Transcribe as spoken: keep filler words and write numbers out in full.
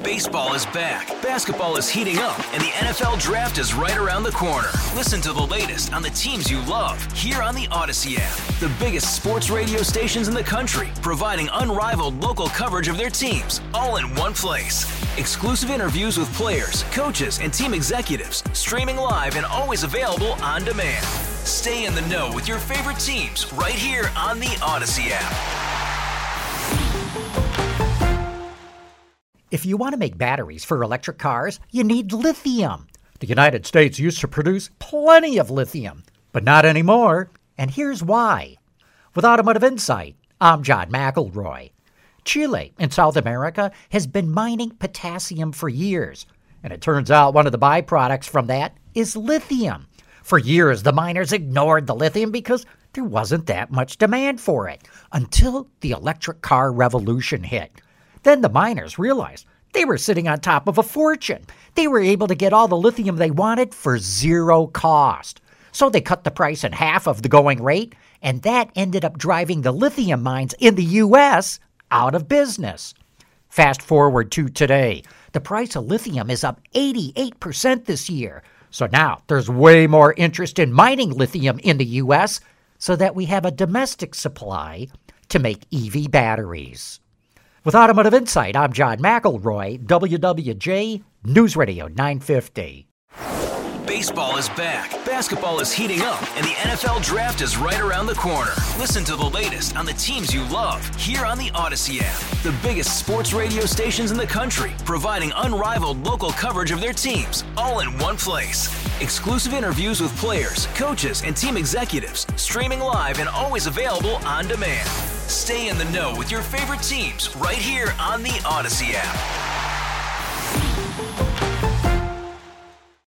Baseball is back, basketball is heating up, and the N F L Draft is right around the corner. Listen to the latest on the teams you love here on the Odyssey app. The biggest sports radio stations in the country, providing unrivaled local coverage of their teams, all in one place. Exclusive interviews with players, coaches, and team executives, streaming live and always available on demand. Stay in the know with your favorite teams right here on the Odyssey app. If you want to make batteries for electric cars, you need lithium. The United States used to produce plenty of lithium, but not anymore. And here's why. With Automotive Insight, I'm John McElroy. Chile in South America has been mining potassium for years, and it turns out one of the byproducts from that is lithium. For years, the miners ignored the lithium because there wasn't that much demand for it, until the electric car revolution hit. Then the miners realized they were sitting on top of a fortune. They were able to get all the lithium they wanted for zero cost. So they cut the price in half of the going rate, and that ended up driving the lithium mines in the U S out of business. Fast forward to today. The price of lithium is up eighty-eight percent this year. So now there's way more interest in mining lithium in the U S so that we have a domestic supply to make E V batteries. With Automotive Insight, I'm John McElroy, W W J News Radio nine fifty. Baseball is back, basketball is heating up, and the N F L Draft is right around the corner. Listen to the latest on the teams you love here on the Odyssey app. The biggest sports radio stations in the country, providing unrivaled local coverage of their teams, all in one place. Exclusive interviews with players, coaches, and team executives, streaming live and always available on demand. Stay in the know with your favorite teams right here on the Odyssey app.